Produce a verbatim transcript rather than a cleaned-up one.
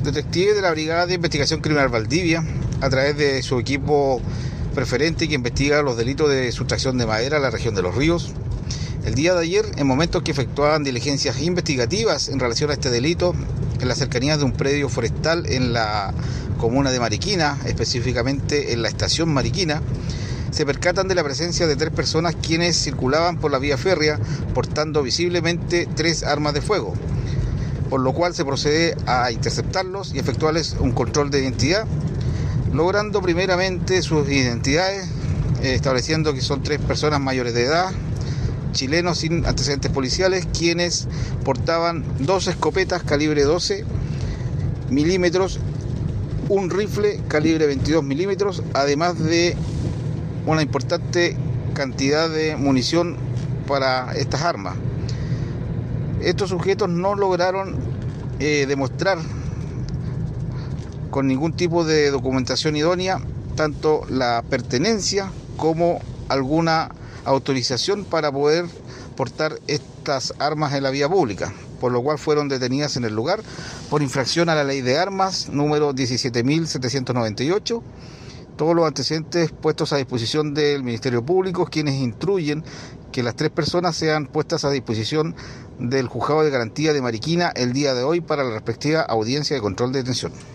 detectives de la Brigada de Investigación Criminal Valdivia, a través de su equipo preferente que investiga los delitos de sustracción de madera en la región de Los Ríos, el día de ayer, en momentos que efectuaban diligencias investigativas en relación a este delito, en las cercanías de un predio forestal en la comuna de Mariquina, específicamente en la estación Mariquina, se percatan de la presencia de tres personas quienes circulaban por la vía férrea portando visiblemente tres armas de fuego, por lo cual se procede a interceptarlos y efectuarles un control de identidad, logrando primeramente sus identidades, eh, estableciendo que son tres personas mayores de edad, chilenos sin antecedentes policiales, quienes portaban dos escopetas calibre doce milímetros, un rifle calibre veintidós milímetros, además de una importante cantidad de munición para estas armas. Estos sujetos no lograron eh, demostrar con ningún tipo de documentación idónea tanto la pertenencia como alguna autorización para poder portar estas armas en la vía pública, por lo cual fueron detenidas en el lugar por infracción a la ley de armas número diecisiete mil setecientos noventa y ocho. Todos los antecedentes puestos a disposición del Ministerio Público, quienes instruyen que las tres personas sean puestas a disposición del Juzgado de Garantía de Mariquina el día de hoy para la respectiva audiencia de control de detención.